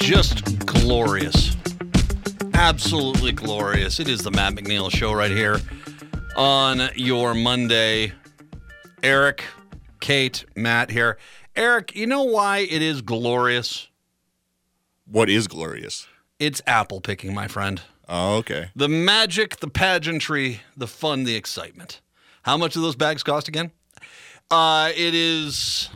just glorious. Absolutely glorious. It is the Matt McNeil Show right here on your Monday. Eric, Kate, Matt here. Eric, you know why it is glorious? What is glorious? It's apple picking, my friend. Oh, okay. The magic, the pageantry, the fun, the excitement. How much do those bags cost again? It is...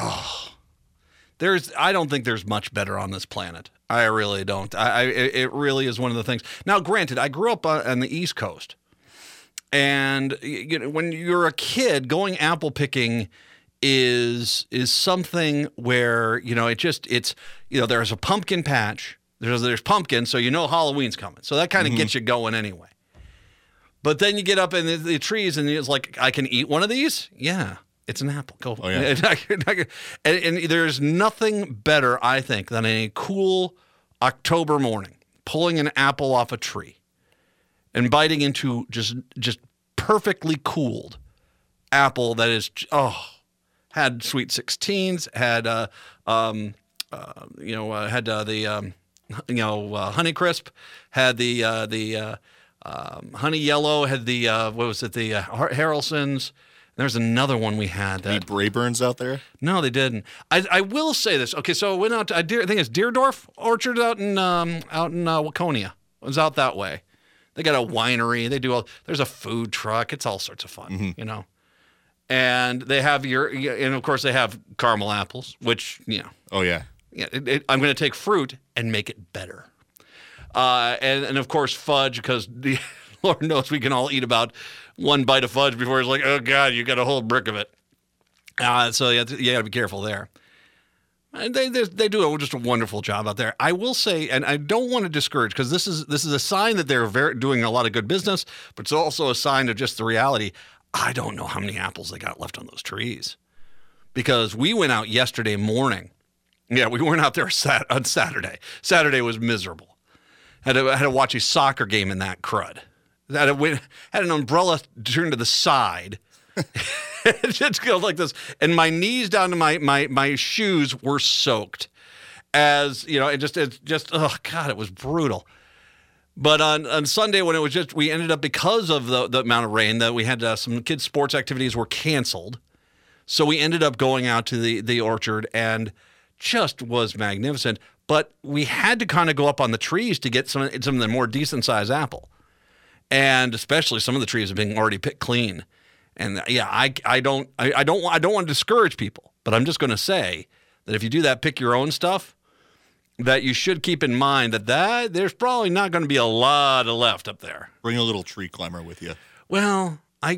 I don't think there's much better on this planet. I really don't. It really is one of the things. Now, granted, I grew up on the East Coast, and when you're a kid, going apple picking is something where it's there's a pumpkin patch. There's pumpkin, so Halloween's coming. So that kind of gets you going anyway. But then you get up in the trees, and it's like, I can eat one of these? Yeah. It's an apple. Go. Oh, yeah. And there's nothing better, I think, than a cool October morning, pulling an apple off a tree and biting into just perfectly cooled apple that is, had sweet 16s, had Honey Crisp, had the Honey Yellow, had the the Harrelsons. There's another one we had. Any Brayburns out there? No, they didn't. I will say this. Okay, so I went out to, I think it's Deerdorf Orchard out in Waconia. It was out that way. They got a winery. They do there's a food truck. It's all sorts of fun, And they have and of course they have caramel apples, which, Oh, yeah. Yeah, I'm going to take fruit and make it better. And of course fudge, because the Lord knows we can all eat about one bite of fudge before it's like, oh, God, you got a whole brick of it. So you got to be careful there. And they do just a wonderful job out there. I will say, and I don't want to discourage, because this is a sign that they're doing a lot of good business, but it's also a sign of just the reality. I don't know how many apples they got left on those trees, because we went out yesterday morning. Yeah, we weren't out there on Saturday. Saturday was miserable. Had to watch a soccer game in that crud. Had an umbrella turned to the side. It just goes like this. And my knees down to my shoes were soaked. As, it was brutal. But on Sunday, when it was we ended up, because of the amount of rain, that we had some kids' sports activities were canceled. So we ended up going out to the orchard, and just was magnificent. But we had to kind of go up on the trees to get some of the more decent sized apple. And especially some of the trees have been already picked clean. And yeah, I don't want to discourage people, but I'm just going to say that if you do that, pick your own stuff, that you should keep in mind that there's probably not going to be a lot of left up there. Bring a little tree climber with you. Well, I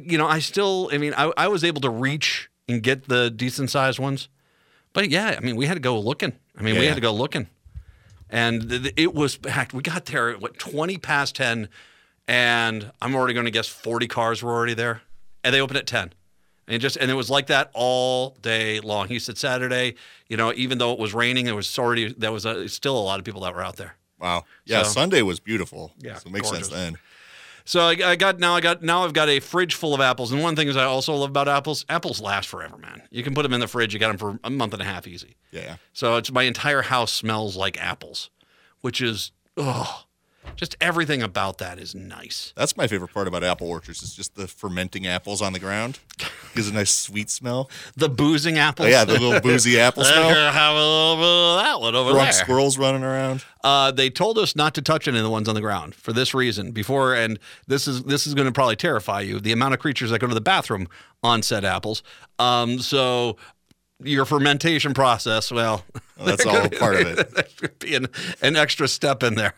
was able to reach and get the decent sized ones, but yeah, we had to go looking. We had to go looking, and it was packed. We got there at 20 past 10. And I'm already going to guess 40 cars were already there. And they opened at 10. And it was like that all day long. He said Saturday, even though it was raining, there was still a lot of people that were out there. Wow. Yeah, so, Sunday was beautiful. Yeah, so it makes sense then. So I've got a fridge full of apples. And one thing is I also love about apples last forever, man. You can put them in the fridge. You got them for a month and a half easy. Yeah. So my entire house smells like apples, which is, just everything about that is nice. That's my favorite part about apple orchards, is just the fermenting apples on the ground. Gives a nice sweet smell. The boozing apples. Oh, yeah, the little boozy apple smell. Have a little bit of that one over Drunk there. Squirrels running around. They told us not to touch any of the ones on the ground for this reason. And this is going to probably terrify you, the amount of creatures that go to the bathroom on said apples. So your fermentation process, well, that's all part of it. There could be an extra step in there.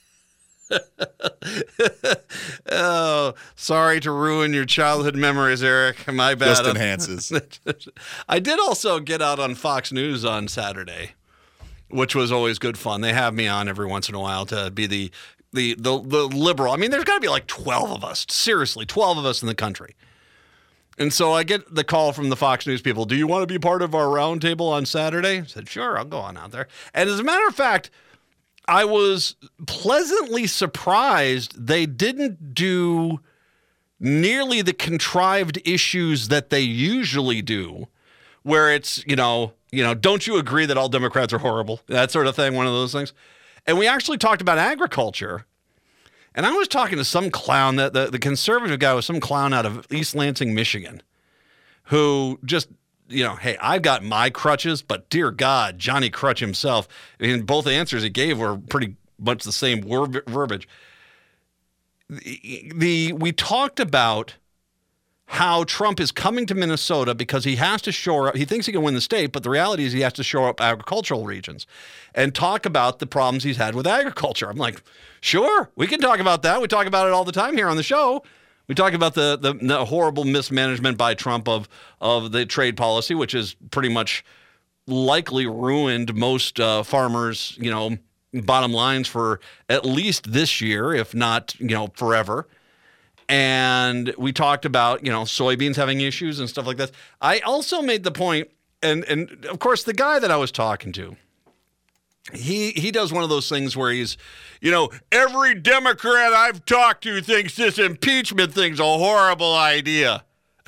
Oh, sorry to ruin your childhood memories, Eric. My bad. Just enhances. I did also get out on Fox News on Saturday, which was always good fun. They have me on every once in a while to be the liberal. There's got to be like 12 of us. Seriously, 12 of us in the country. And so I get the call from the Fox News people. Do you want to be part of our roundtable on Saturday? I said, sure, I'll go on out there. And as a matter of fact, I was pleasantly surprised they didn't do nearly the contrived issues that they usually do, where it's, don't you agree that all Democrats are horrible? That sort of thing, one of those things. And we actually talked about agriculture. And I was talking to some clown, the conservative guy was some clown out of East Lansing, Michigan, who just, hey, I've got my crutches, but dear God, Johnny Crutch himself, both answers he gave were pretty much the same verbiage. We talked about how Trump is coming to Minnesota because he has to shore up, he thinks he can win the state, but the reality is he has to shore up agricultural regions and talk about the problems he's had with agriculture. I'm like, sure, we can talk about that. We talk about it all the time here on the show. We talk about the horrible mismanagement by Trump of the trade policy, which has pretty much likely ruined most farmers, bottom lines for at least this year, if not, forever. And we talked about, soybeans having issues and stuff like that. I also made the point, and of course, the guy that I was talking to, he does one of those things where he's, every Democrat I've talked to thinks this impeachment thing's a horrible idea.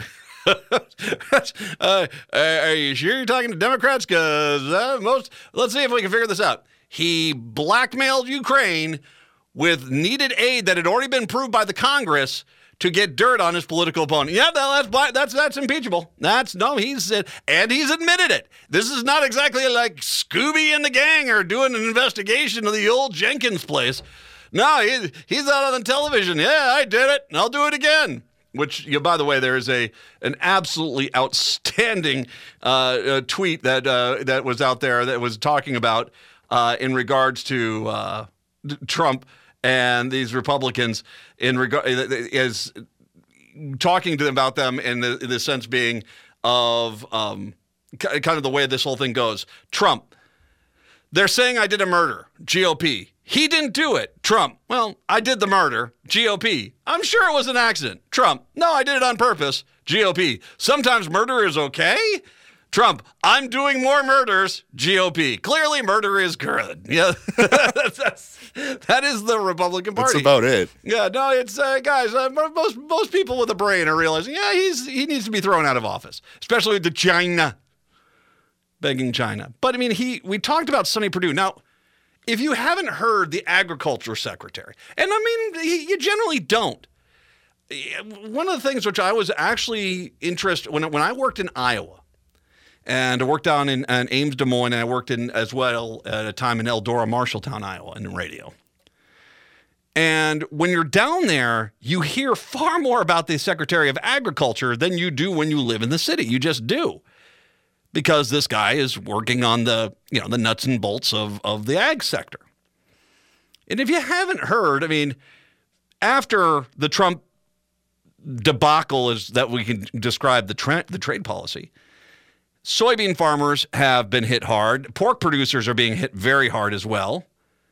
Are you sure you're talking to Democrats? Because let's see if we can figure this out. He blackmailed Ukraine with needed aid that had already been approved by the Congress to get dirt on his political opponent. Yeah, that's impeachable. He's admitted it. This is not exactly like Scooby and the gang are doing an investigation of the old Jenkins place. No, he's out on the television. Yeah, I did it, and I'll do it again. Which, by the way, there is an absolutely outstanding tweet that was out there that was talking about in regards to Trump and these Republicans is talking to them about them in the sense being of kind of the way this whole thing goes. Trump, they're saying I did a murder. GOP. He didn't do it. Trump, well, I did the murder. GOP. I'm sure it was an accident. Trump, no, I did it on purpose. GOP. Sometimes murder is okay. Trump, I'm doing more murders. GOP. Clearly, murder is good. Yeah, that is the Republican Party. That's about it. Yeah, no, it's guys. Most people with a brain are realizing, yeah, he needs to be thrown out of office, especially with the China, begging China. But I mean, we talked about Sonny Perdue. Now, if you haven't heard the agriculture secretary, and I mean, you generally don't. One of the things which I was actually interested when I worked in Iowa. And I worked down in Ames, Des Moines, and I worked in as well at a time in Eldora, Marshalltown, Iowa, in radio. And when you're down there, you hear far more about the Secretary of Agriculture than you do when you live in the city. You just do. Because this guy is working on the nuts and bolts of the ag sector. And if you haven't heard, I mean, after the Trump debacle is that we can describe the trade policy, soybean farmers have been hit hard. Pork producers are being hit very hard as well.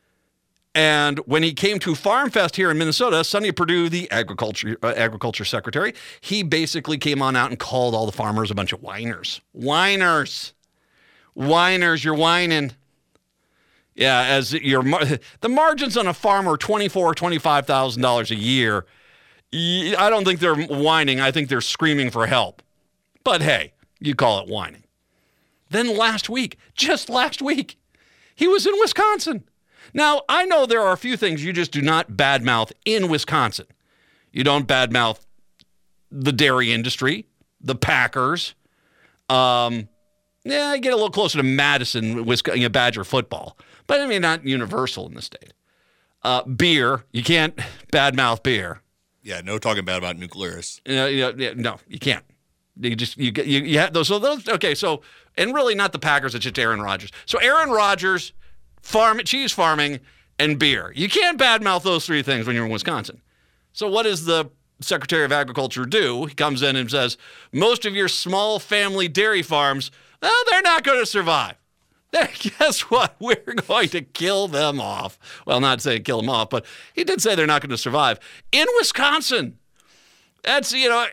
And when he came to Farm Fest here in Minnesota, Sonny Perdue, the agriculture secretary, he basically came on out and called all the farmers a bunch of whiners. Whiners, you're whining. Yeah, as the margins on a farm are $24,000, $25,000 a year. I don't think they're whining. I think they're screaming for help. But hey, you call it whining. Then just last week, he was in Wisconsin. Now, I know there are a few things you just do not badmouth in Wisconsin. You don't badmouth the dairy industry, the Packers. You get a little closer to Madison, Wisconsin, Badger football. But I mean, not universal in the state. Beer, you can't badmouth beer. Yeah, no talking bad about Nuclearis. No, you can't. You have those. So those. Okay. So, and really not the Packers. It's just Aaron Rodgers. So Aaron Rodgers, cheese farming, and beer. You can't badmouth those three things when you're in Wisconsin. So what does the Secretary of Agriculture do? He comes in and says, most of your small family dairy farms, well, they're not going to survive. Guess what? We're going to kill them off. Well, not saying kill them off, but he did say they're not going to survive in Wisconsin. That's,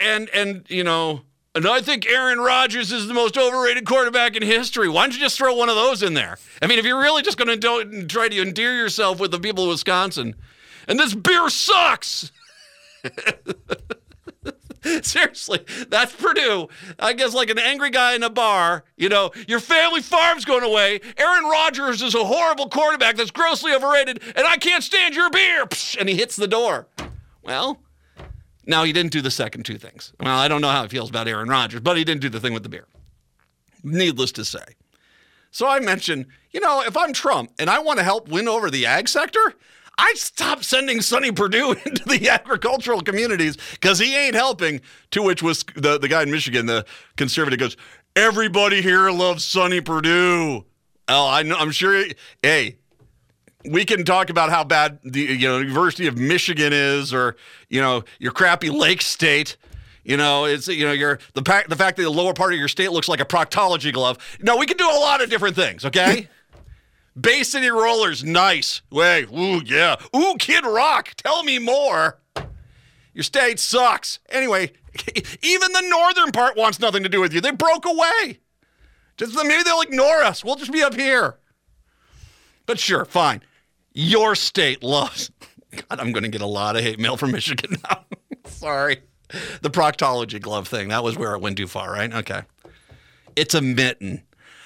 and I think Aaron Rodgers is the most overrated quarterback in history. Why don't you just throw one of those in there? I mean, if you're really just going to try to endear yourself with the people of Wisconsin, and this beer sucks. Seriously, that's Purdue. I guess like an angry guy in a bar. Your family farm's going away. Aaron Rodgers is a horrible quarterback that's grossly overrated, and I can't stand your beer. And he hits the door. Well, now he didn't do the second two things. Well, I don't know how he feels about Aaron Rodgers, but he didn't do the thing with the beer. Needless to say. So I mentioned, if I'm Trump and I want to help win over the ag sector, I stop sending Sonny Perdue into the agricultural communities because he ain't helping. To which was the guy in Michigan, the conservative, goes, everybody here loves Sonny Perdue. Oh, I'm sure. Hey, we can talk about how bad the University of Michigan is, or your crappy Lake State. It's the fact that the lower part of your state looks like a proctology glove. No, we can do a lot of different things. Okay. Bay City Rollers, nice. Wait, ooh, yeah. Ooh, Kid Rock, tell me more. Your state sucks. Anyway, even the northern part wants nothing to do with you. They broke away. Maybe they'll ignore us. We'll just be up here. But sure, fine. Your state loves. God, I'm going to get a lot of hate mail from Michigan now. Sorry. The proctology glove thing, that was where it went too far, right? Okay. It's a mitten.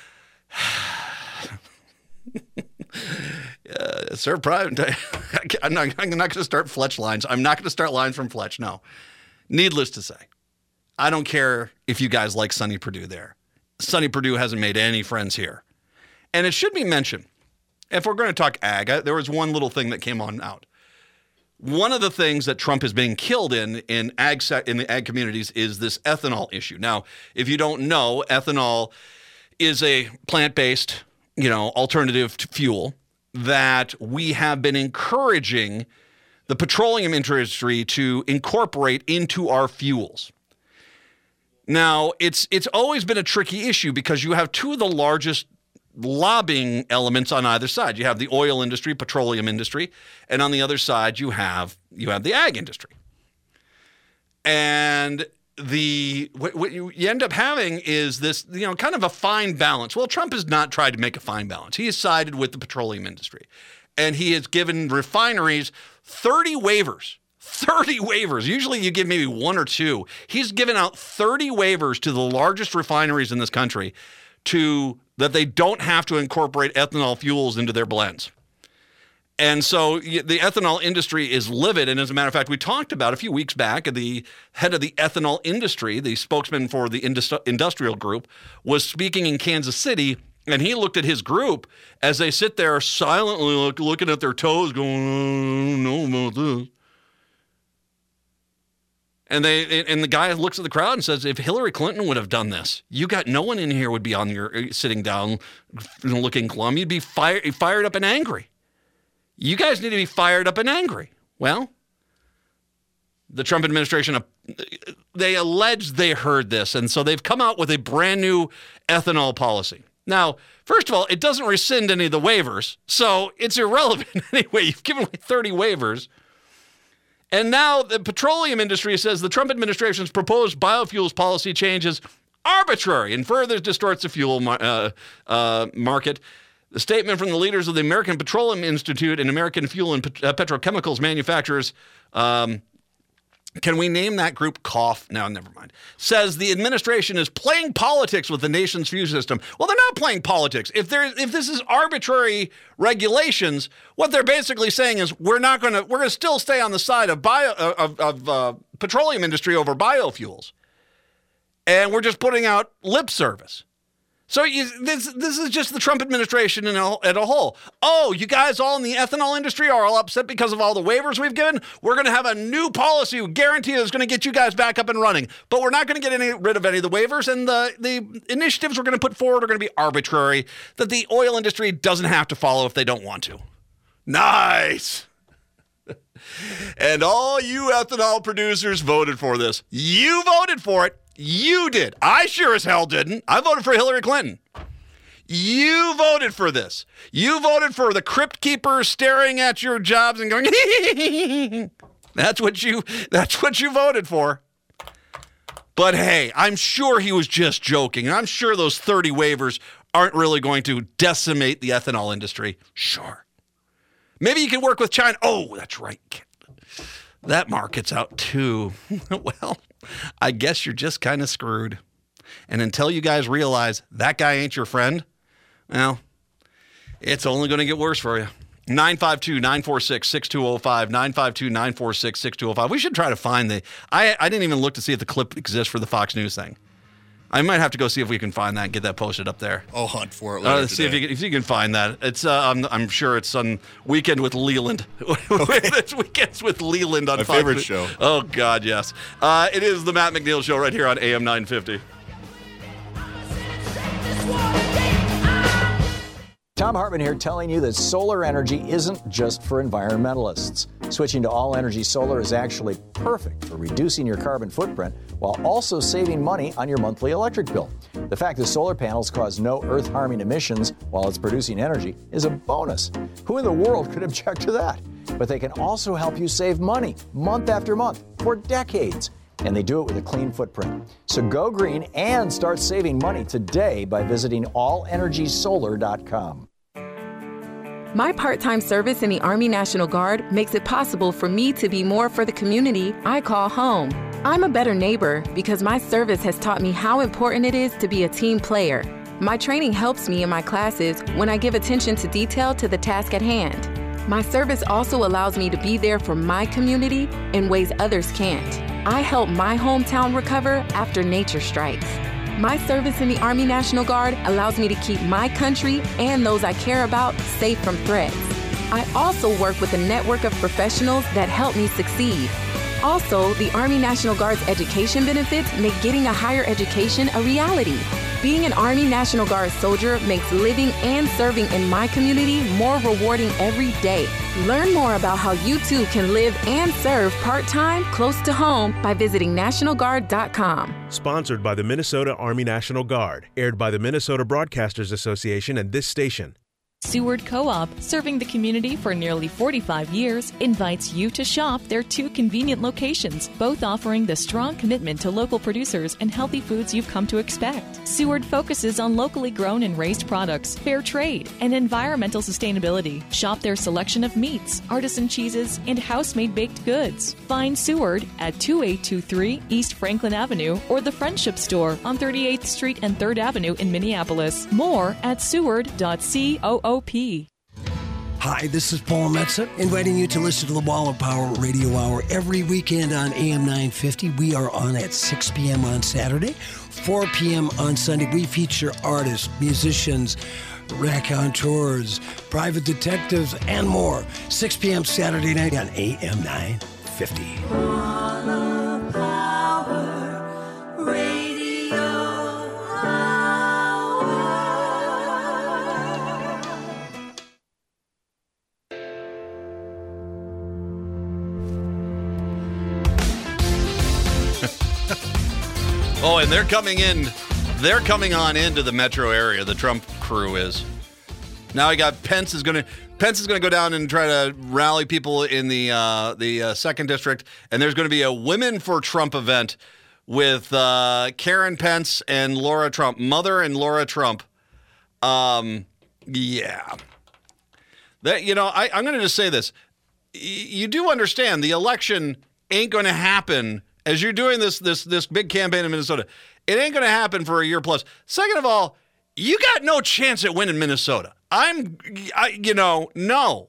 Sir, private. I'm not going to start Fletch lines. I'm not going to start lines from Fletch. No. Needless to say, I don't care if you guys like Sonny Perdue there. Sonny Perdue hasn't made any friends here. And it should be mentioned, if we're going to talk ag, there was one little thing that came on out. One of the things that Trump is being killed in the ag communities is this ethanol issue. Now, if you don't know, ethanol is a plant-based alternative to fuel that we have been encouraging the petroleum industry to incorporate into our fuels. Now, it's always been a tricky issue because you have two of the largest lobbying elements on either side. You have the oil industry, petroleum industry, and on the other side you have the ag industry. And what you end up having is this, kind of a fine balance. Well, Trump has not tried to make a fine balance. He has sided with the petroleum industry, and he has given refineries 30 waivers. 30 waivers. Usually you give maybe one or two. He's given out 30 waivers to the largest refineries in this country that they don't have to incorporate ethanol fuels into their blends. And so the ethanol industry is livid. And as a matter of fact, we talked about a few weeks back, the head of the ethanol industry, the spokesman for the industrial group, was speaking in Kansas City, and he looked at his group as they sit there silently looking at their toes going, I don't know about this. And the guy looks at the crowd and says, if Hillary Clinton would have done this, no one in here would be sitting down looking glum. You'd be fired up and angry. You guys need to be fired up and angry. Well, the Trump administration, they allege they heard this, and so they've come out with a brand new ethanol policy. Now, first of all, it doesn't rescind any of the waivers, so it's irrelevant anyway. You've given away 30 waivers. And now the petroleum industry says the Trump administration's proposed biofuels policy change is arbitrary and further distorts the fuel market. The statement from the leaders of the American Petroleum Institute and American Fuel and Petrochemicals Manufacturers, can we name that group COUGH? No, never mind. Says the administration is playing politics with the nation's fuel system. Well, they're not playing politics. If this is arbitrary regulations, what they're basically saying is we're going to still stay on the side of petroleum industry over biofuels, and we're just putting out lip service. So this is just the Trump administration as a whole. Oh, you guys all in the ethanol industry are all upset because of all the waivers we've given? We're going to have a new policy, guarantee that's going to get you guys back up and running. But we're not going to get rid of any of the waivers, and the initiatives we're going to put forward are going to be arbitrary, that the oil industry doesn't have to follow if they don't want to. Nice! And all you ethanol producers voted for this. You voted for it. You did. I sure as hell didn't. I voted for Hillary Clinton. You voted for this. You voted for the crypt keepers staring at your jobs and going, that's what you voted for. But hey, I'm sure he was just joking. I'm sure those 30 waivers aren't really going to decimate the ethanol industry. Sure. Maybe you can work with China. Oh, that's right. that market's out too. Well, I guess you're just kind of screwed. And until you guys realize that guy ain't your friend, well, it's only going to get worse for you. 952-946-6205, 952-946-6205. We should try to find I didn't even look to see if the clip exists for the Fox News thing. I might have to go see if we can find that and get that posted up there. I'll hunt for it later see if you can find that. It's I'm sure it's on Weekend with Leland. It's Weekends with Leland on my Fox favorite News. show. Oh God, yes. It is the Matt McNeil Show right here on AM 950. Tom Hartman here telling you that solar energy isn't just for environmentalists. Switching to all-energy solar is actually perfect for reducing your carbon footprint while also saving money on your monthly electric bill. The fact that solar panels cause no earth-harming emissions while it's producing energy is a bonus. Who in the world could object to that? But they can also help you save money month after month for decades. And they do it with a clean footprint. So go green and start saving money today by visiting allenergysolar.com. My part-time service in the Army National Guard makes it possible for me to be more for the community I call home. I'm a better neighbor because my service has taught me how important it is to be a team player. My training helps me in my classes when I give attention to detail to the task at hand. My service also allows me to be there for my community in ways others can't. I help my hometown recover after nature strikes. My service in the Army National Guard allows me to keep my country and those I care about safe from threats. I also work with a network of professionals that help me succeed. Also, the Army National Guard's education benefits make getting a higher education a reality. Being an Army National Guard soldier makes living and serving in my community more rewarding every day. Learn more about how you too can live and serve part-time close to home by visiting NationalGuard.com. Sponsored by the Minnesota Army National Guard. Aired by the Minnesota Broadcasters Association and this station. Seward Co-op, serving the community for nearly 45 years, invites you to shop their two convenient locations, both offering the strong commitment to local producers and healthy foods you've come to expect. Seward focuses on locally grown and raised products, fair trade, and environmental sustainability. Shop their selection of meats, artisan cheeses, and house-made baked goods. Find Seward at 2823 East Franklin Avenue or the Friendship Store on 38th Street and 3rd Avenue in Minneapolis. More at seward.coop. Hi, this is Paul Metza, inviting you to listen to the Wall of Power Radio Hour every weekend on AM 950. We are on at 6 p.m. on Saturday, 4 p.m. on Sunday. We feature artists, musicians, raconteurs, private detectives, and more. 6 p.m. Saturday night on AM 950. Wall of Power Radio Hour. Oh, and they're coming in. They're coming on into the metro area. The Trump crew is. Now I got Pence is going to go down and try to rally people in the second district, and there's going to be a Women for Trump event with Karen Pence and Laura Trump, Mother and Laura Trump. Yeah. That I'm going to just say this. You do understand the election ain't going to happen. As you're doing this big campaign in Minnesota, it ain't going to happen for a year plus. Second of all, you got no chance at winning Minnesota. No.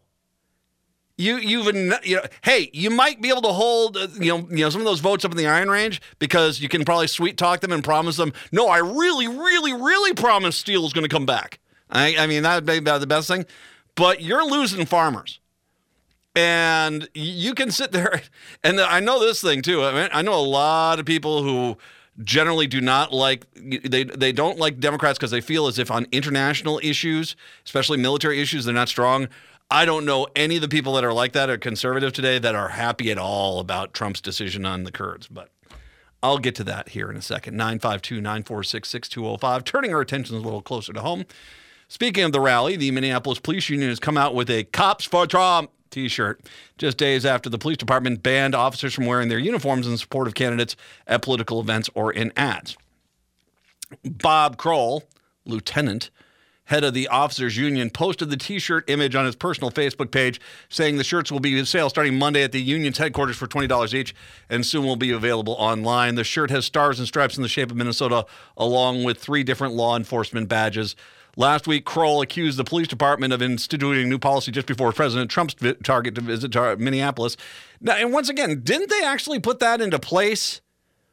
Hey, you might be able to hold, some of those votes up in the Iron Range because you can probably sweet talk them and promise them, no, I really, really, really promise Steele is going to come back. I mean, that would be about the best thing. But you're losing farmers. And you can sit there, and I know this thing too. I mean, I know a lot of people who generally do not like, they don't like Democrats because they feel as if on international issues, especially military issues, they're not strong. I don't know any of the people that are like that or conservative today that are happy at all about Trump's decision on the Kurds. But I'll get to that here in a second. 952-946-6205. Turning our attention a little closer to home. Speaking of the rally, the Minneapolis Police Union has come out with a Cops for Trump T-shirt just days after the police department banned officers from wearing their uniforms in support of candidates at political events or in ads. Bob Kroll, lieutenant, head of the officers union, posted the T-shirt image on his personal Facebook page, saying the shirts will be in sale starting Monday at the union's headquarters for $20 each, and soon will be available online. The shirt has stars and stripes in the shape of Minnesota, along with 3 different law enforcement badges. Last week, Kroll accused the police department of instituting new policy just before President Trump's target to visit Minneapolis. Now, and once again, didn't they actually put that into place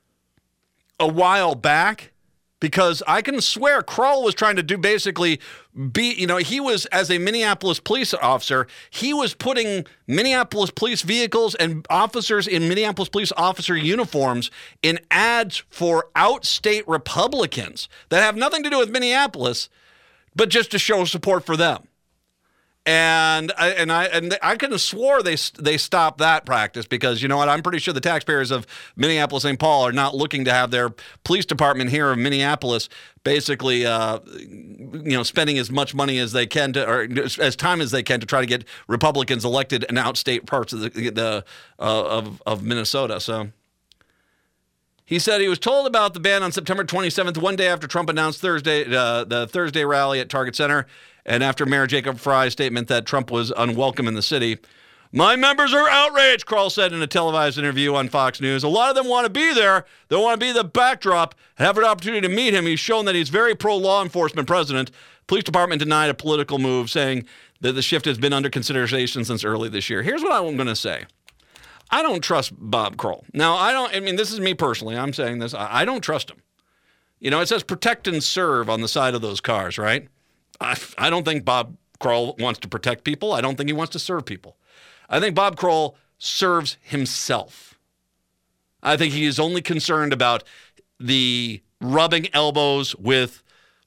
a while back? Because I can swear Kroll was trying to do basically he was, as a Minneapolis police officer, he was putting Minneapolis police vehicles and officers in Minneapolis police officer uniforms in ads for outstate Republicans that have nothing to do with Minneapolis, but just to show support for them. And I could have swore they stopped that practice because, you know what, I'm pretty sure the taxpayers of Minneapolis, St. Paul are not looking to have their police department here in Minneapolis basically, spending as much money as they can or as time as they can to try to get Republicans elected in outstate parts of of Minnesota. So he said he was told about the ban on September 27th, one day after Trump announced the Thursday rally at Target Center, and after Mayor Jacob Fry's statement that Trump was unwelcome in the city. My members are outraged, Kroll said in a televised interview on Fox News. A lot of them want to be there. They want to be the backdrop, have an opportunity to meet him. He's shown that he's very pro-law enforcement president. Police department denied a political move, saying that the shift has been under consideration since early this year. Here's what I'm going to say. I don't trust Bob Kroll. Now, this is me personally. I'm saying this. I don't trust him. You know, it says protect and serve on the side of those cars, right? I don't think Bob Kroll wants to protect people. I don't think he wants to serve people. I think Bob Kroll serves himself. I think he is only concerned about the rubbing elbows with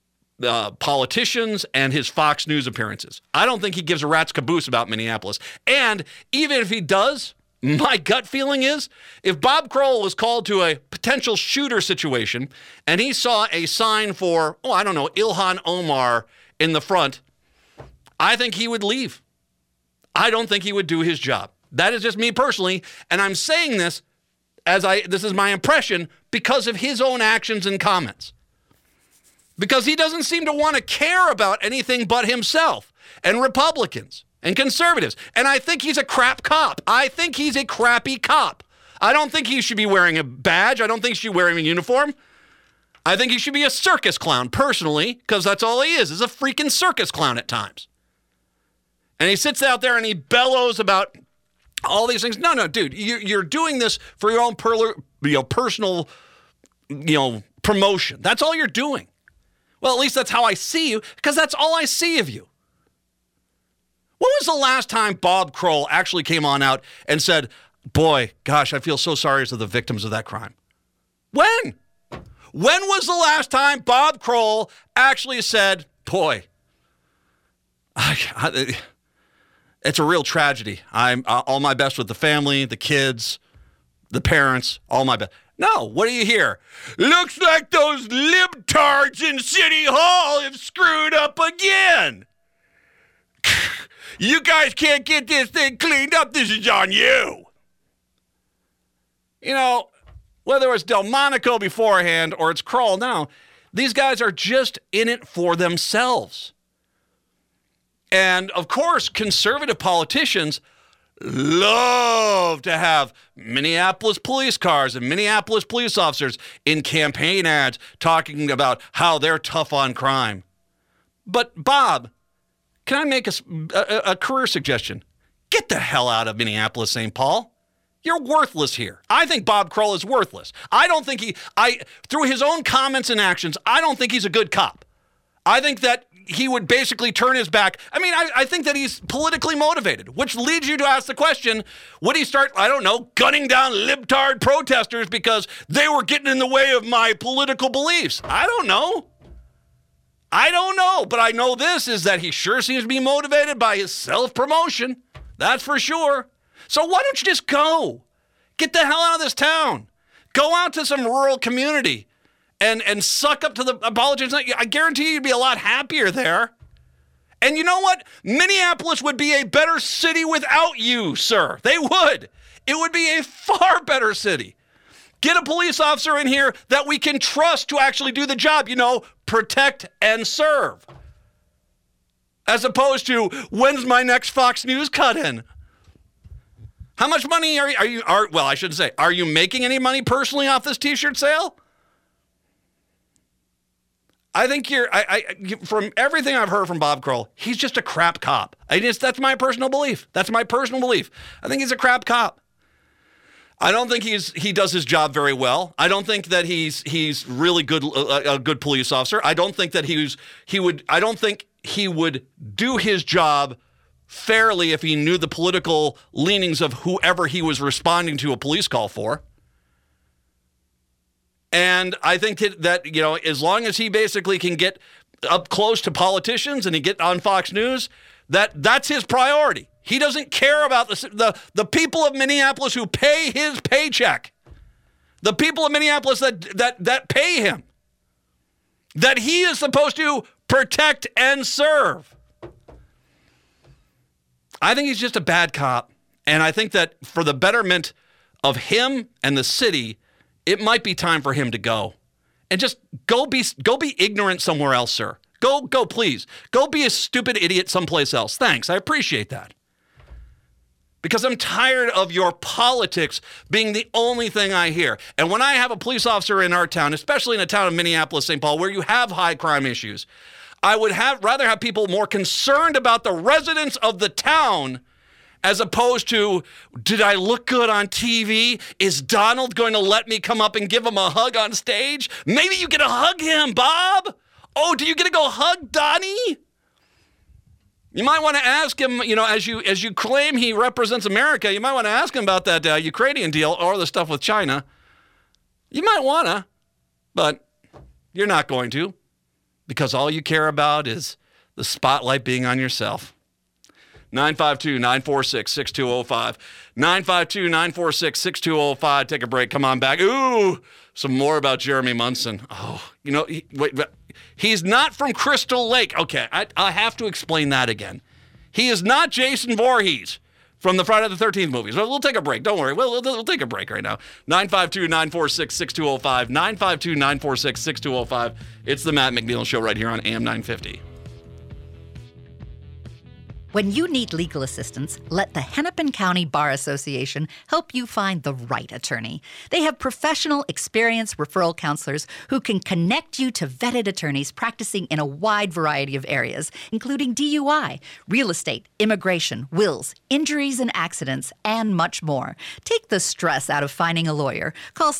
politicians and his Fox News appearances. I don't think he gives a rat's caboose about Minneapolis. And even if he does, my gut feeling is if Bob Kroll was called to a potential shooter situation and he saw a sign for, Ilhan Omar in the front, I think he would leave. I don't think he would do his job. That is just me personally, and I'm saying this this is my impression because of his own actions and comments. Because he doesn't seem to want to care about anything but himself and Republicans and conservatives. And I think he's a crap cop. I think he's a crappy cop. I don't think he should be wearing a badge. I don't think he should be wearing a uniform. I think he should be a circus clown, personally, because that's all he is a freaking circus clown at times. And he sits out there and he bellows about all these things. No, dude, you're doing this for your own personal, promotion. That's all you're doing. Well, at least that's how I see you, because that's all I see of you. When was the last time Bob Kroll actually came on out and said, boy, gosh, I feel so sorry for the victims of that crime? When? When was the last time Bob Kroll actually said, boy, it's a real tragedy. I'm all my best with the family, the kids, the parents, all my best. No, what do you hear? Looks like those libtards in City Hall have screwed up again. You guys can't get this thing cleaned up. This is on you. Whether it's Delmonico beforehand or it's Kroll now, these guys are just in it for themselves. And, of course, conservative politicians love to have Minneapolis police cars and Minneapolis police officers in campaign ads talking about how they're tough on crime. But, Bob, can I make a career suggestion? Get the hell out of Minneapolis, St. Paul. You're worthless here. I think Bob Kroll is worthless. I don't think through his own comments and actions, I don't think he's a good cop. I think that he would basically turn his back. I think that he's politically motivated, which leads you to ask the question, would he start, gunning down libtard protesters because they were getting in the way of my political beliefs? I don't know. But I know this is that he sure seems to be motivated by his self-promotion. That's for sure. So why don't you just go? Get the hell out of this town. Go out to some rural community and suck up to the politicians. I guarantee you'd be a lot happier there. And you know what? Minneapolis would be a better city without you, sir. They would. It would be a far better city. Get a police officer in here that we can trust to actually do the job, protect and serve. as opposed to when's my next Fox News cut in? How much money are you making any money personally off this T-shirt sale? I think from everything I've heard from Bob Kroll, he's just a crap cop. That's my personal belief. I think he's a crap cop. I don't think he does his job very well. I don't think that he's really good, a good police officer. I don't think that he would do his job fairly if he knew the political leanings of whoever he was responding to a police call for. And I think that, as long as he basically can get up close to politicians and he get on Fox News, that's his priority. He doesn't care about the people of Minneapolis who pay his paycheck. The people of Minneapolis that pay him. That he is supposed to protect and serve. I think he's just a bad cop. And I think that for the betterment of him and the city, it might be time for him to go. And just go be ignorant somewhere else, sir. Go, please. Go be a stupid idiot someplace else. Thanks. I appreciate that. Because I'm tired of your politics being the only thing I hear. And when I have a police officer in our town, especially in a town of Minneapolis, St. Paul, where you have high crime issues, I would rather have people more concerned about the residents of the town as opposed to, did I look good on TV? Is Donald going to let me come up and give him a hug on stage? Maybe you get to hug him, Bob. Oh, do you get to go hug Donnie? You might want to ask him, as you claim he represents America, you might want to ask him about that Ukrainian deal or the stuff with China. You might want to, but you're not going to, because all you care about is the spotlight being on yourself. 952-946-6205. 952-946-6205. Take a break. Come on back. Ooh, some more about Jeremy Munson. Oh, he's not from Crystal Lake. Okay, I have to explain that again. He is not Jason Voorhees from the Friday the 13th movies. We'll take a break. Don't worry. We'll take a break right now. 952-946-6205. 952-946-6205. It's the Matt McNeil Show right here on AM 950. When you need legal assistance, let the Hennepin County Bar Association help you find the right attorney. They have professional, experienced referral counselors who can connect you to vetted attorneys practicing in a wide variety of areas, including DUI, real estate, immigration, wills, injuries and accidents, and much more. Take the stress out of finding a lawyer. Call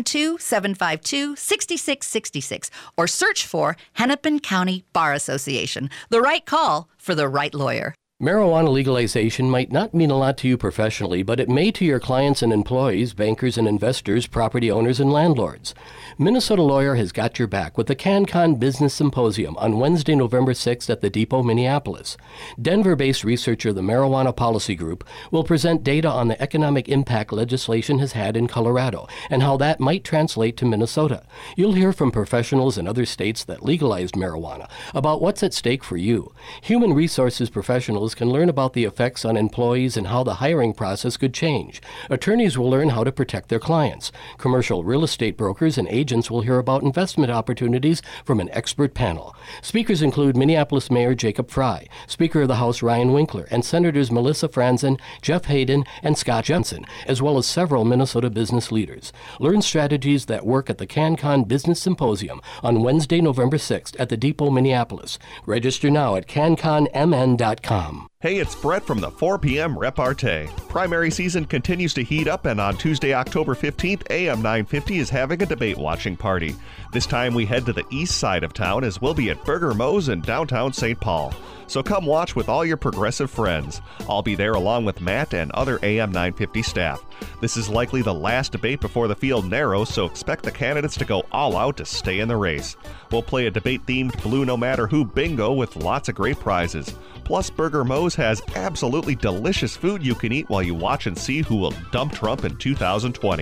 612-752-6666 or search for Hennepin County Bar Association. The right call for the right lawyer. Marijuana legalization might not mean a lot to you professionally, but it may to your clients and employees, bankers and investors, property owners and landlords. Minnesota Lawyer has got your back with the CanCon Business Symposium on Wednesday, November 6th at the Depot, Minneapolis. Denver-based researcher the Marijuana Policy Group will present data on the economic impact legislation has had in Colorado and how that might translate to Minnesota. You'll hear from professionals in other states that legalized marijuana about what's at stake for you. Human resources professionals can learn about the effects on employees and how the hiring process could change. Attorneys will learn how to protect their clients. Commercial real estate brokers and agents will hear about investment opportunities from an expert panel. Speakers include Minneapolis Mayor Jacob Frey, Speaker of the House Ryan Winkler, and Senators Melissa Franzen, Jeff Hayden, and Scott Johnson, as well as several Minnesota business leaders. Learn strategies that work at the CanCon Business Symposium on Wednesday, November 6th at the Depot, Minneapolis. Register now at canconmn.com. Hey, it's Brett from the 4 p.m. Repartee. Primary season continues to heat up, and on Tuesday, October 15th, AM 950 is having a debate watching party. This time we head to the east side of town as we'll be at Burger Mo's in downtown St. Paul. So come watch with all your progressive friends. I'll be there along with Matt and other AM 950 staff. This is likely the last debate before the field narrows, so expect the candidates to go all out to stay in the race. We'll play a debate-themed Blue No Matter Who bingo with lots of great prizes. Plus, Burger Mo's has absolutely delicious food you can eat while you watch and see who will dump Trump in 2020.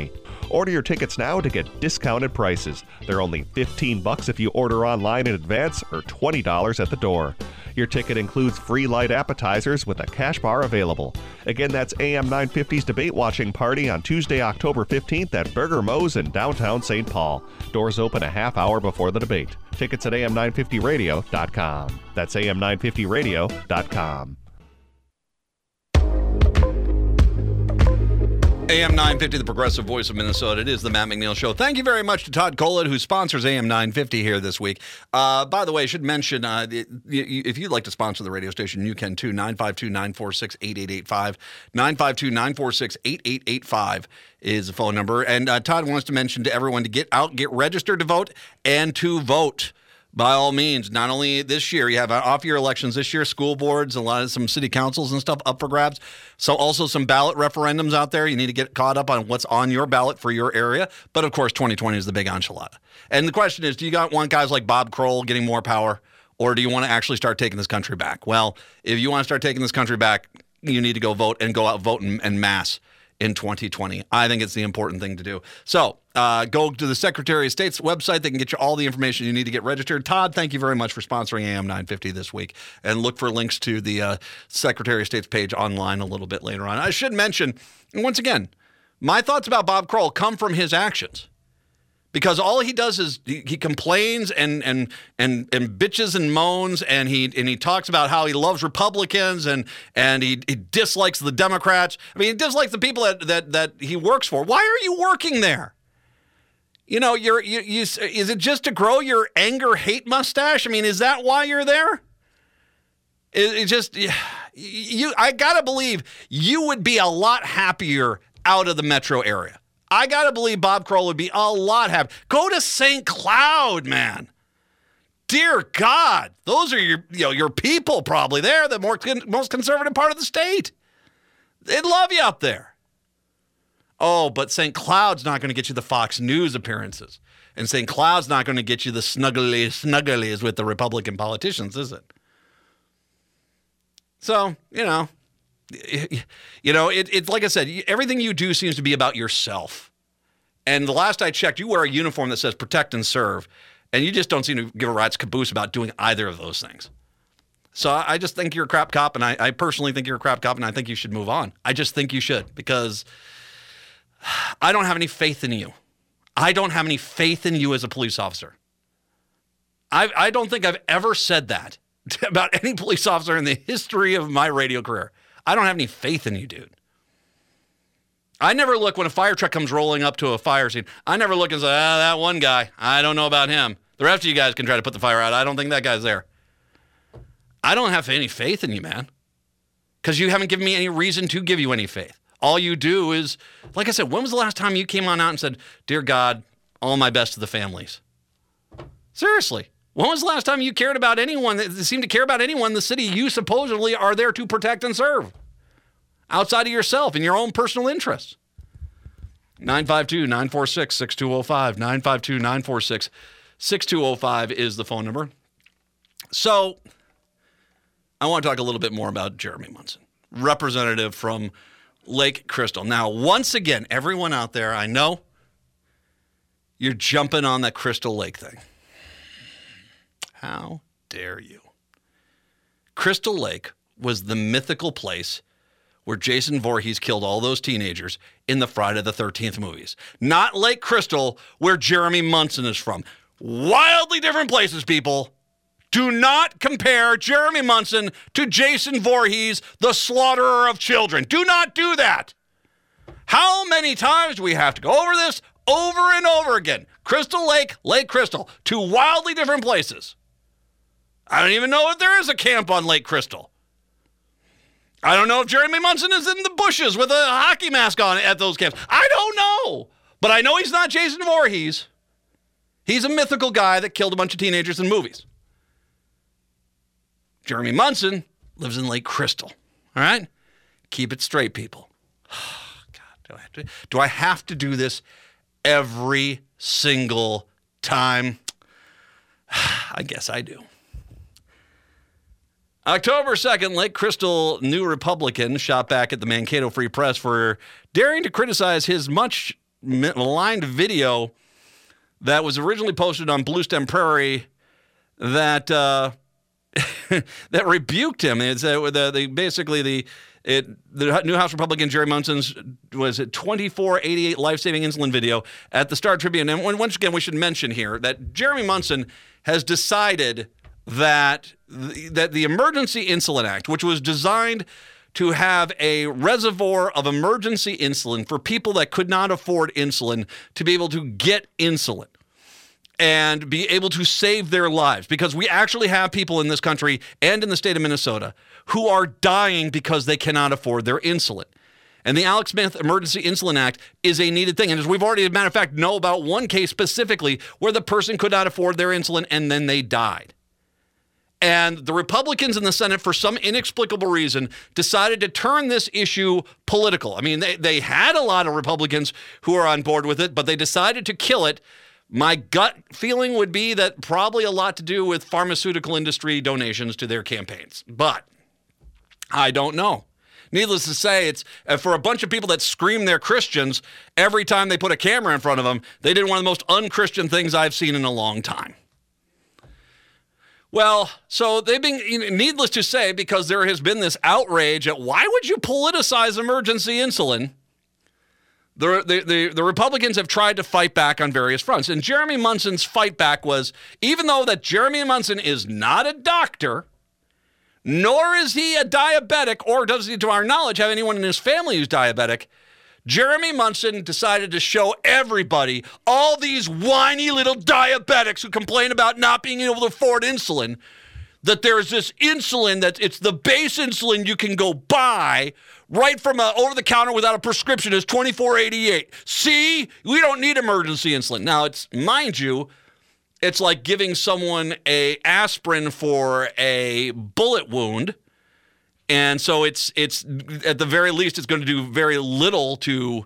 Order your tickets now to get discounted prices. They're only $15 if you order online in advance or $20 at the door. Your ticket includes free light appetizers with a cash bar available. Again, that's AM 950's Debate Watching Party on Tuesday, October 15th at Burger Mo's in downtown St. Paul. Doors open a half hour before the debate. Tickets at am950radio.com. That's am950radio.com. AM 950, the progressive voice of Minnesota. It is the Matt McNeil Show. Thank you very much to Todd Collett, who sponsors AM 950 here this week. By the way, I should mention, if you'd like to sponsor the radio station, you can too. 952-946-8885. 952-946-8885 is the phone number. And Todd wants to mention to everyone to get out, get registered to vote, and to vote. By all means, not only this year, you have off-year elections this year, school boards, some city councils and stuff up for grabs. So also some ballot referendums out there. You need to get caught up on what's on your ballot for your area. But of course, 2020 is the big enchilada. And the question is, do you want guys like Bob Kroll getting more power, or do you want to actually start taking this country back? Well, if you want to start taking this country back, you need to go vote and go out vote en masse in 2020. I think it's the important thing to do. So go to the Secretary of State's website. They can get you all the information you need to get registered. Todd, thank you very much for sponsoring AM 950 this week. And look for links to the Secretary of State's page online a little bit later on. I should mention, once again, my thoughts about Bob Kroll come from his actions. Because all he does is he complains and bitches and moans, and he talks about how he loves Republicans and he dislikes the Democrats. I mean, he dislikes the people that he works for. Why are you working there? You know, is it just to grow your anger hate mustache? I mean, is that why you're there? I gotta believe you would be a lot happier out of the metro area. I got to believe Bob Kroll would be a lot happy. Go to St. Cloud, man. Dear God, those are your people probably there, the most conservative part of the state. They'd love you up there. Oh, but St. Cloud's not going to get you the Fox News appearances. And St. Cloud's not going to get you the snugglies with the Republican politicians, is it? So, it's like I said, everything you do seems to be about yourself. And the last I checked, you wear a uniform that says protect and serve, and you just don't seem to give a rat's caboose about doing either of those things. So I just think you're a crap cop, and I personally think you're a crap cop, and I think you should move on. I just think you should, because I don't have any faith in you. I don't have any faith in you as a police officer. I don't think I've ever said that about any police officer in the history of my radio career. I don't have any faith in you, dude. I never look when a fire truck comes rolling up to a fire scene. I never look and say, that one guy, I don't know about him. The rest of you guys can try to put the fire out. I don't think that guy's there. I don't have any faith in you, man, because you haven't given me any reason to give you any faith. All you do is, like I said, when was the last time you came on out and said, "Dear God, all my best to the families"? Seriously. When was the last time you cared about anyone that seemed to care about anyone in the city you supposedly are there to protect and serve? Outside of yourself and your own personal interests. 952-946-6205. 952-946-6205 is the phone number. So I want to talk a little bit more about Jeremy Munson, representative from Lake Crystal. Now, once again, everyone out there, I know you're jumping on that Crystal Lake thing. How dare you? Crystal Lake was the mythical place where Jason Voorhees killed all those teenagers in the Friday the 13th movies. Not Lake Crystal, where Jeremy Munson is from. Wildly different places, people. Do not compare Jeremy Munson to Jason Voorhees, the slaughterer of children. Do not do that. How many times do we have to go over this over and over again? Crystal Lake, Lake Crystal, two wildly different places. I don't even know if there is a camp on Lake Crystal. I don't know if Jeremy Munson is in the bushes with a hockey mask on at those camps. I don't know. But I know he's not Jason Voorhees. He's a mythical guy that killed a bunch of teenagers in movies. Jeremy Munson lives in Lake Crystal. All right? Keep it straight, people. God, do I have to do this every single time? I guess I do. October 2nd, Lake Crystal New Republican shot back at the Mankato Free Press for daring to criticize his much maligned video that was originally posted on Blue Stem Prairie that that rebuked him. It's the New House Republican Jerry Munson's was it 2488 life-saving insulin video at the Star Tribune. And once again, we should mention here that Jeremy Munson has decided that the Emergency Insulin Act, which was designed to have a reservoir of emergency insulin for people that could not afford insulin to be able to get insulin and be able to save their lives, because we actually have people in this country and in the state of Minnesota who are dying because they cannot afford their insulin. And the Alex Smith Emergency Insulin Act is a needed thing. And as we've already, as a matter of fact, know about one case specifically where the person could not afford their insulin and then they died. And the Republicans in the Senate, for some inexplicable reason, decided to turn this issue political. I mean, they had a lot of Republicans who are on board with it, but they decided to kill it. My gut feeling would be that probably a lot to do with pharmaceutical industry donations to their campaigns. But I don't know. Needless to say, it's for a bunch of people that scream they're Christians every time they put a camera in front of them, they did one of the most unchristian things I've seen in a long time. Well, so they've been, needless to say, because there has been this outrage at why would you politicize emergency insulin? The Republicans have tried to fight back on various fronts. And Jeremy Munson's fight back was, even though that Jeremy Munson is not a doctor, nor is he a diabetic, or does he, to our knowledge, have anyone in his family who's diabetic, Jeremy Munson decided to show everybody, all these whiny little diabetics who complain about not being able to afford insulin, that there's this insulin it's the base insulin you can go buy right from over the counter without a prescription is $24.88. See, we don't need emergency insulin. Now, mind you, it's like giving someone a aspirin for a bullet wound. And so it's at the very least, it's going to do very little to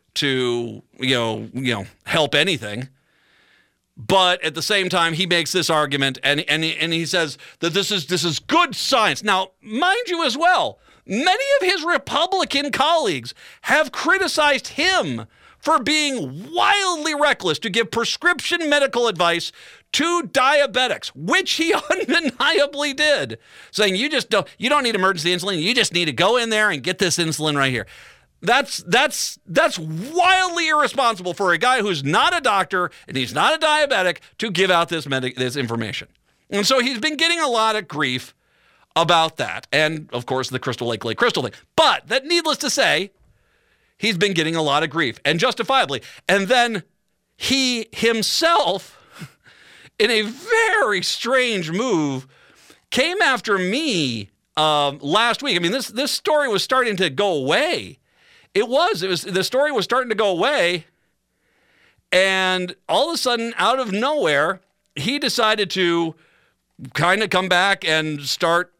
help anything. But at the same time, he makes this argument, and he says that this is good science. Now, mind you as well, many of his Republican colleagues have criticized him for being wildly reckless to give prescription medical advice to diabetics, which he undeniably did, saying you don't need emergency insulin, you just need to go in there and get this insulin right here. That's wildly irresponsible for a guy who's not a doctor and he's not a diabetic to give out this information. And so he's been getting a lot of grief about that, and of course the Crystal Lake Crystal thing. But that, needless to say, he's been getting a lot of grief, and justifiably. And then he himself, in a very strange move, came after me last week. I mean, this story was starting to go away. The story was starting to go away, and all of a sudden, out of nowhere, he decided to kind of come back and start,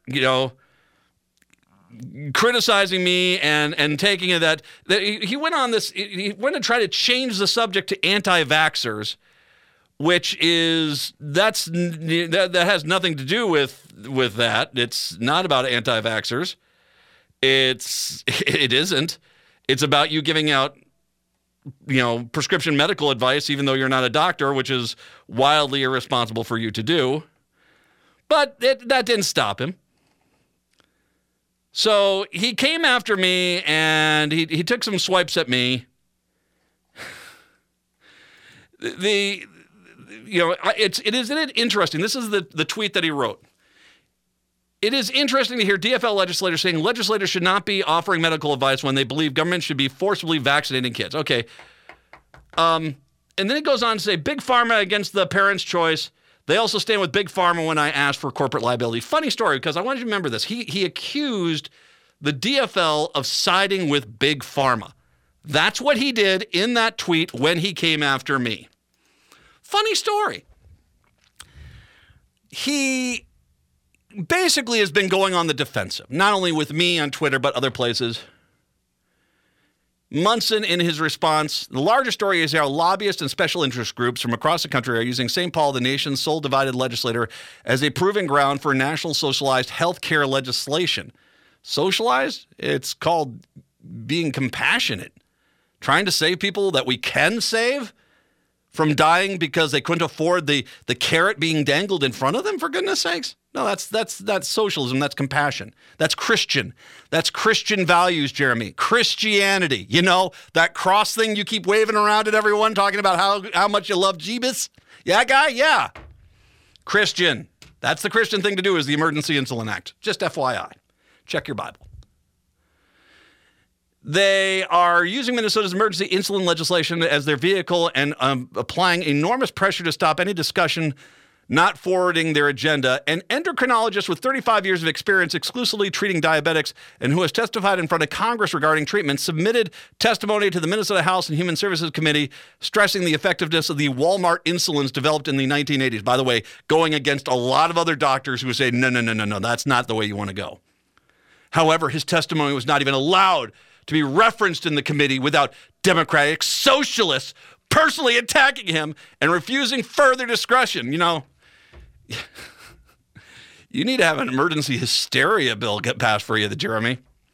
criticizing me and taking it that he went on this. He went to try to change the subject to anti-vaxxers, which is that has nothing to do with that. It's not about anti-vaxxers. It isn't. It's about you giving out, prescription medical advice, even though you're not a doctor, which is wildly irresponsible for you to do. But that didn't stop him. So he came after me, and he took some swipes at me. Isn't it interesting? This is the tweet that he wrote. It is interesting to hear DFL legislators saying legislators should not be offering medical advice when they believe government should be forcibly vaccinating kids. Okay. And then it goes on to say, Big Pharma against the parents' choice. They also stand with Big Pharma when I asked for corporate liability. Funny story, because I wanted you to remember this. He accused the DFL of siding with Big Pharma. That's what he did in that tweet when he came after me. Funny story. He basically has been going on the defensive, not only with me on Twitter, but other places. Munson, in his response, the larger story is how lobbyists and special interest groups from across the country are using St. Paul, the nation's sole divided legislator, as a proving ground for national socialized health care legislation. Socialized? It's called being compassionate. trying to save people that we can save from dying because they couldn't afford the carrot being dangled in front of them, for goodness sakes. No, that's socialism. That's compassion. That's Christian. That's Christian values, Jeremy. Christianity. You know, that cross thing you keep waving around at everyone, talking about how much you love Jeebus? Yeah, guy? Yeah. Christian. That's the Christian thing to do, is the Emergency Insulin Act. Just FYI. Check your Bible. They are using Minnesota's emergency insulin legislation as their vehicle and applying enormous pressure to stop any discussion not forwarding their agenda. An endocrinologist with 35 years of experience exclusively treating diabetics and who has testified in front of Congress regarding treatment submitted testimony to the Minnesota House and Human Services Committee stressing the effectiveness of the Walmart insulins developed in the 1980s. By the way, going against a lot of other doctors who say, no, that's not the way you want to go. However, his testimony was not even allowed to be referenced in the committee without Democratic socialists personally attacking him and refusing further discussion. You know, you need to have an emergency hysteria bill get passed for you, Jeremy.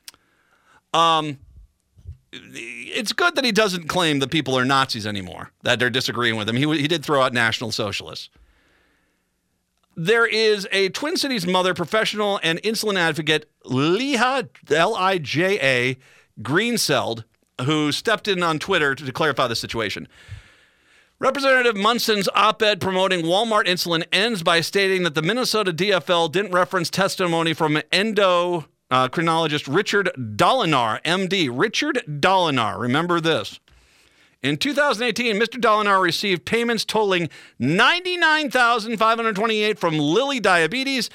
It's good that he doesn't claim that people are Nazis anymore, that they're disagreeing with him. He did throw out National Socialists. There is a Twin Cities mother, professional and insulin advocate, Lija, L-I-J-A, Greenseld, who stepped in on Twitter to clarify the situation. Representative Munson's op-ed promoting Walmart insulin ends by stating that the Minnesota DFL didn't reference testimony from endocrinologist Richard Dolinar, MD. Richard Dolinar, remember this. In 2018, Mr. Dolinar received payments totaling $99,528 from Lilly Diabetes,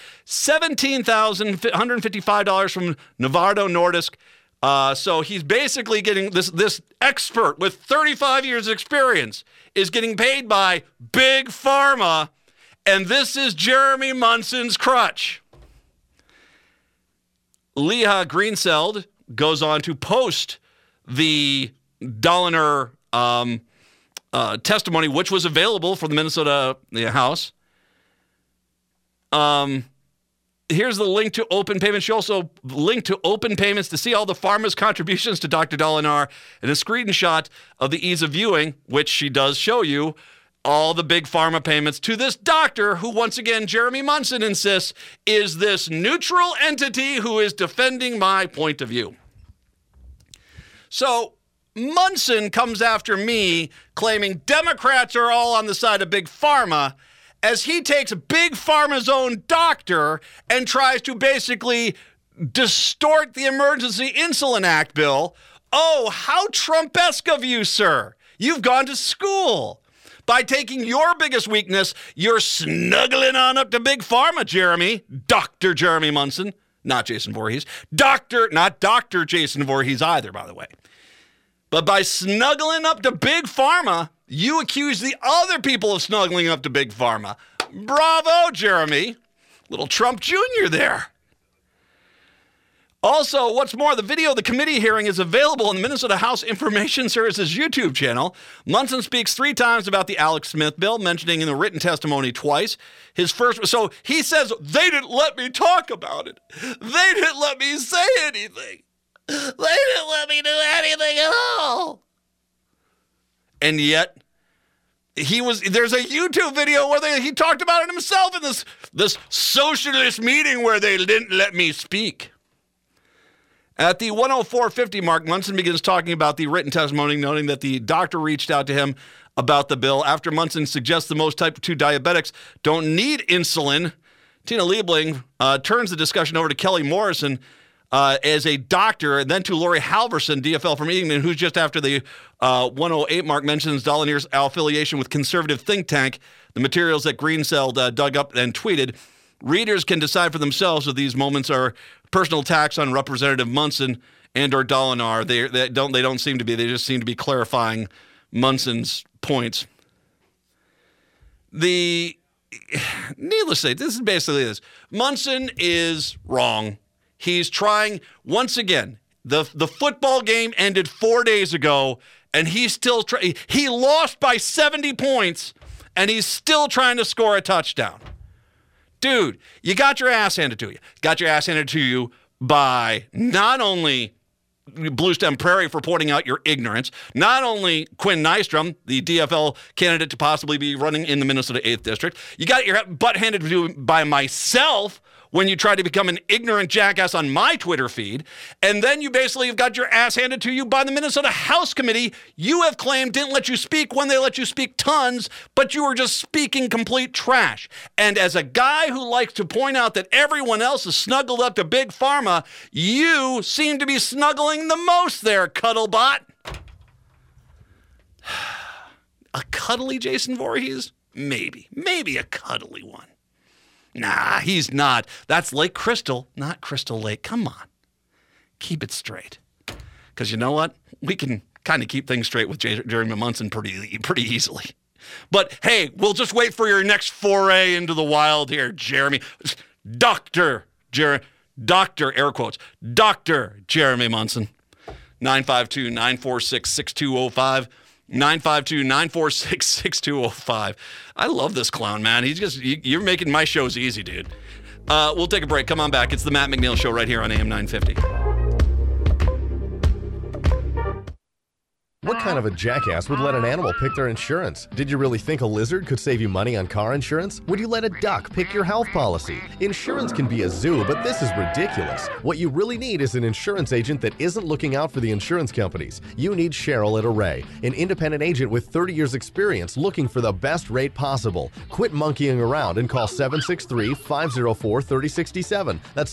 $17,155 from Novartis Nordisk. So he's basically getting this expert with 35 years experience is getting paid by Big Pharma, and this is Jeremy Munson's crutch. Leah Greenseld goes on to post the Dolinar testimony, which was available for the Minnesota House. Here's the link to open payments. She also linked to open payments to see all the pharma's contributions to Dr. Dolinar and a screenshot of the ease of viewing, which she does show you all the big pharma payments to this doctor who, once again, Jeremy Munson insists, is this neutral entity who is defending my point of view. So Munson comes after me claiming Democrats are all on the side of big pharma, as he takes Big Pharma's own doctor and tries to basically distort the Emergency Insulin Act bill. Oh, how Trump-esque of you, sir. You've gone to school. By taking your biggest weakness, you're snuggling on up to Big Pharma, Jeremy. Dr. Jeremy Munson. Not Jason Voorhees. Not Dr. Jason Voorhees either, by the way. But by snuggling up to Big Pharma, you accuse the other people of snuggling up to Big Pharma. Bravo, Jeremy. Little Trump Jr. there. Also, what's more, the video of the committee hearing is available on the Minnesota House Information Services YouTube channel. Munson speaks 3 times about the Alex Smith bill, mentioning in the written testimony twice. So he says, they didn't let me talk about it. They didn't let me say anything. They didn't let me do anything at all. And yet, there's a YouTube video where he talked about it himself in this socialist meeting where they didn't let me speak. At the 104.50 mark, Munson begins talking about the written testimony, noting that the doctor reached out to him about the bill. After Munson suggests the most type 2 diabetics don't need insulin, Tina Liebling turns the discussion over to Kelly Morrison as a doctor, and then to Lori Halverson, DFL from Eaton, who's just after the 108 mark mentions Dolinar's affiliation with conservative think tank. The materials that Greenseld dug up and tweeted. Readers can decide for themselves if these moments are personal attacks on Representative Munson and or Dolinar. They don't seem to be. They just seem to be clarifying Munson's points. Needless to say, this is basically this. Munson is wrong. He's trying, once again, the football game ended 4 days ago, and he's still trying. He lost by 70 points, and he's still trying to score a touchdown. Dude, you got your ass handed to you. Got your ass handed to you by not only Blue Stem Prairie for pointing out your ignorance. Not only Quinn Nystrom, the DFL candidate to possibly be running in the Minnesota 8th District. You got your butt handed to you by myself when you tried to become an ignorant jackass on my Twitter feed. And then you basically have got your ass handed to you by the Minnesota House Committee you have claimed didn't let you speak when they let you speak tons, but you were just speaking complete trash. And as a guy who likes to point out that everyone else is snuggled up to Big Pharma, you seem to be snuggling the most there, Cuddlebot. A cuddly Jason Voorhees? Maybe a cuddly one. Nah, he's not. That's Lake Crystal, not Crystal Lake. Come on. Keep it straight. Because you know what? We can kind of keep things straight with Jeremy Munson pretty easily. But hey, we'll just wait for your next foray into the wild here, Jeremy. Dr. Jeremy Munson. 952-946-6205. 952-946-6205. I love this clown, man. You're making my shows easy, dude. We'll take a break. Come on back. It's the Matt McNeil Show right here on AM 950. What kind of a jackass would let an animal pick their insurance? Did you really think a lizard could save you money on car insurance? Would you let a duck pick your health policy? Insurance can be a zoo, but this is ridiculous. What you really need is an insurance agent that isn't looking out for the insurance companies. You need Cheryl at Array, an independent agent with 30 years experience looking for the best rate possible. Quit monkeying around and call 763-504-3067. That's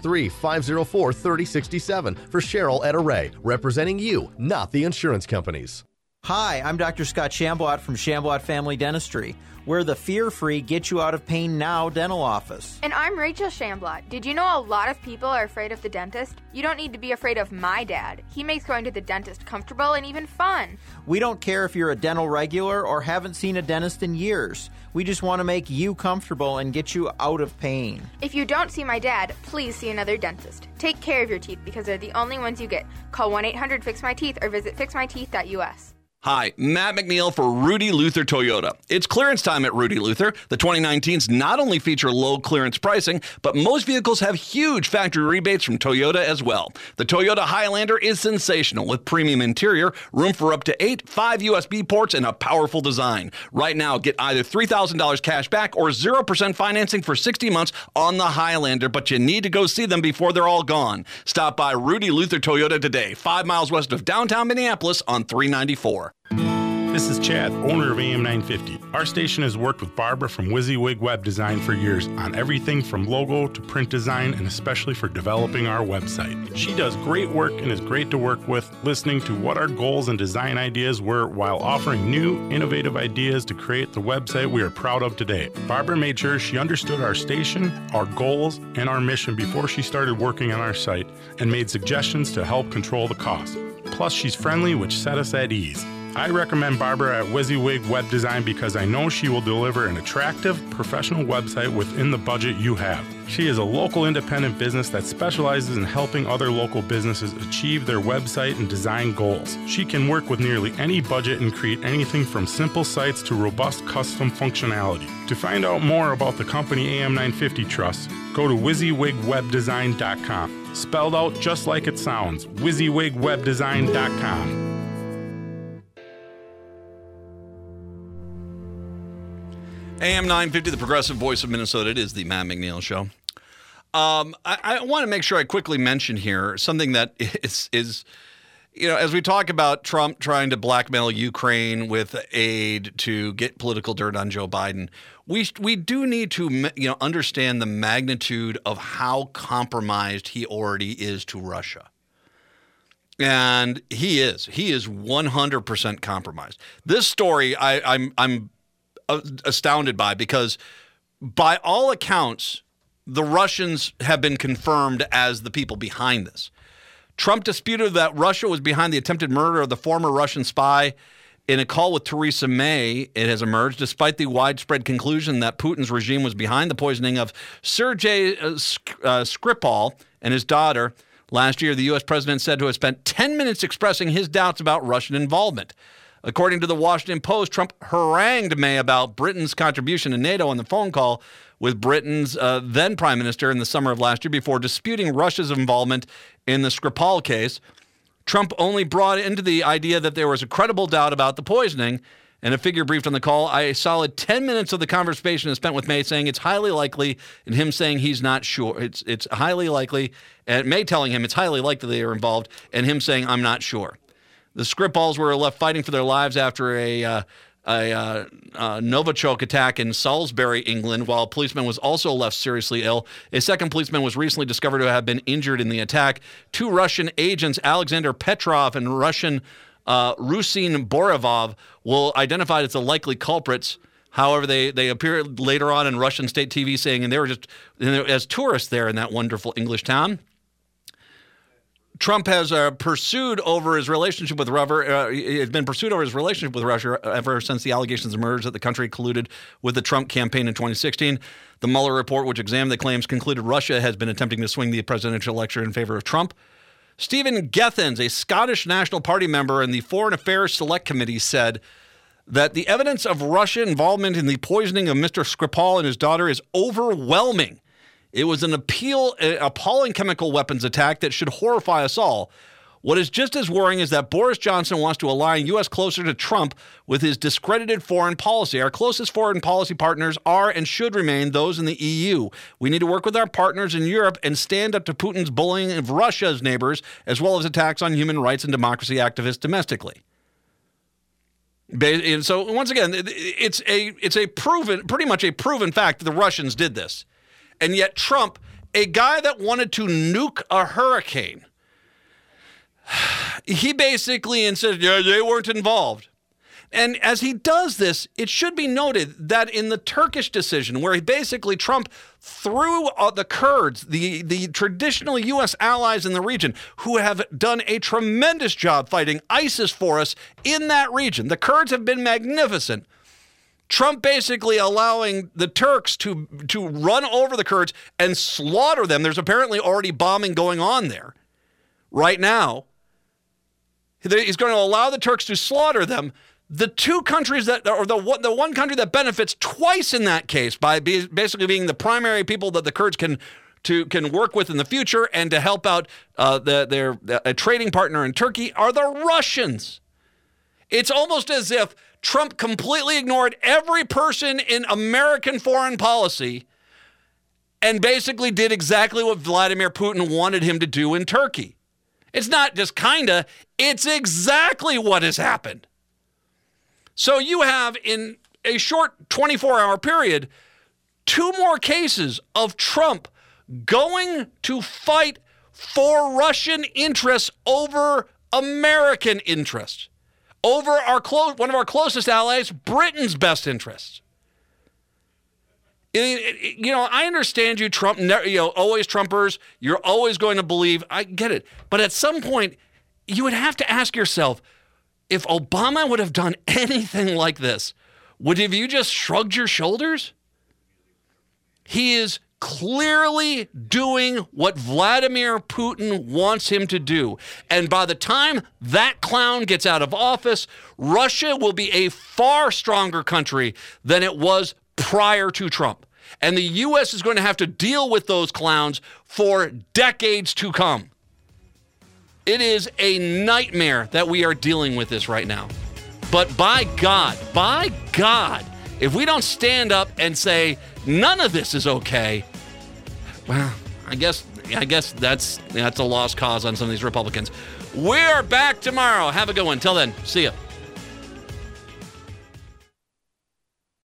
763-504-3067 for Cheryl at Array, representing you, not the insurance companies. Hi, I'm Dr. Scott Shamblot from Shamblot Family Dentistry. We're the fear-free, get-you-out-of-pain-now dental office. And I'm Rachel Shamblot. Did you know a lot of people are afraid of the dentist? You don't need to be afraid of my dad. He makes going to the dentist comfortable and even fun. We don't care if you're a dental regular or haven't seen a dentist in years. We just want to make you comfortable and get you out of pain. If you don't see my dad, please see another dentist. Take care of your teeth because they're the only ones you get. Call 1-800-FIX-MY-TEETH or visit fixmyteeth.us. Hi, Matt McNeil for Rudy Luther Toyota. It's clearance time at Rudy Luther. The 2019s not only feature low clearance pricing, but most vehicles have huge factory rebates from Toyota as well. The Toyota Highlander is sensational with premium interior, room for up to 5 USB ports, and a powerful design. Right now, get either $3,000 cash back or 0% financing for 60 months on the Highlander, but you need to go see them before they're all gone. Stop by Rudy Luther Toyota today, 5 miles west of downtown Minneapolis on 394. This is Chad, owner of AM 950. Our station has worked with Barbara from WYSIWYG Web Design for years on everything from logo to print design and especially for developing our website. She does great work and is great to work with, listening to what our goals and design ideas were while offering new, innovative ideas to create the website we are proud of today. Barbara made sure she understood our station, our goals, and our mission before she started working on our site and made suggestions to help control the cost. Plus, she's friendly, which set us at ease. I recommend Barbara at WYSIWYG Web Design because I know she will deliver an attractive, professional website within the budget you have. She is a local independent business that specializes in helping other local businesses achieve their website and design goals. She can work with nearly any budget and create anything from simple sites to robust custom functionality. To find out more about the company AM 950 trusts, go to WYSIWYGWebDesign.com. Spelled out just like it sounds, WYSIWYGWebDesign.com. AM 950, the progressive voice of Minnesota. It is the Matt McNeil Show. I want to make sure I quickly mention here something that is, you know, as we talk about Trump trying to blackmail Ukraine with aid to get political dirt on Joe Biden, we do need to, you know, understand the magnitude of how compromised he already is to Russia. And he is 100% compromised. This story, I'm astounded by, because by all accounts, the Russians have been confirmed as the people behind this. Trump disputed that Russia was behind the attempted murder of the former Russian spy. In a call with Theresa May, it has emerged, despite the widespread conclusion that Putin's regime was behind the poisoning of Sergei Skripal and his daughter. Last year, the U.S. president said to have spent 10 minutes expressing his doubts about Russian involvement. According to the Washington Post, Trump harangued May about Britain's contribution to NATO on the phone call with Britain's then prime minister in the summer of last year before disputing Russia's involvement in the Skripal case. Trump only brought into the idea that there was a credible doubt about the poisoning, and a figure briefed on the call. A solid 10 minutes of the conversation is spent with May saying it's highly likely, and him saying he's not sure. It's highly likely, and May telling him it's highly likely they are involved, and him saying, I'm not sure. The Skripals were left fighting for their lives after a Novichok attack in Salisbury, England, while a policeman was also left seriously ill. A second policeman was recently discovered to have been injured in the attack. 2 Russian agents, Alexander Petrov and Russian Rusin Borovov, will identified as the likely culprits. However, they appeared later on in Russian state TV saying, and they were just as tourists there in that wonderful English town. Trump has pursued over his relationship with Russia. Has been pursued over his relationship with Russia ever since the allegations emerged that the country colluded with the Trump campaign in 2016. The Mueller report, which examined the claims, concluded Russia has been attempting to swing the presidential election in favor of Trump. Stephen Gethens, a Scottish National Party member in the Foreign Affairs Select Committee, said that the evidence of Russian involvement in the poisoning of Mr. Skripal and his daughter is overwhelming. It was an appalling chemical weapons attack that should horrify us all. What is just as worrying is that Boris Johnson wants to align U.S. closer to Trump with his discredited foreign policy. Our closest foreign policy partners are and should remain those in the EU. We need to work with our partners in Europe and stand up to Putin's bullying of Russia's neighbors, as well as attacks on human rights and democracy activists domestically. And so once again, it's pretty much a proven fact that the Russians did this. And yet Trump, a guy that wanted to nuke a hurricane, he basically insisted, yeah, they weren't involved. And as he does this, it should be noted that in the Turkish decision, where basically Trump threw the Kurds, the traditional U.S. allies in the region, who have done a tremendous job fighting ISIS for us in that region. The Kurds have been magnificent. Trump basically allowing the Turks to run over the Kurds and slaughter them. There's apparently already bombing going on there right now. He's going to allow the Turks to slaughter them. The two countries the one country that benefits twice in that case by basically being the primary people that the Kurds can work with in the future and to help out a trading partner in Turkey are the Russians. It's almost as if Trump completely ignored every person in American foreign policy and basically did exactly what Vladimir Putin wanted him to do in Turkey. It's not just kinda, it's exactly what has happened. So you have, in a short 24-hour period, 2 more cases of Trump going to fight for Russian interests over American interests, over one of our closest allies, Britain's best interests. I understand you, Trump, always Trumpers. You're always going to believe. I get it. But at some point, you would have to ask yourself, if Obama would have done anything like this, would have you just shrugged your shoulders? He is clearly doing what Vladimir Putin wants him to do. And by the time that clown gets out of office, Russia will be a far stronger country than it was prior to Trump. And the U.S. is going to have to deal with those clowns for decades to come. It is a nightmare that we are dealing with this right now. But by God, if we don't stand up and say none of this is okay, well, I guess that's a lost cause on some of these Republicans. We're back tomorrow. Have a good one. Till then, see ya.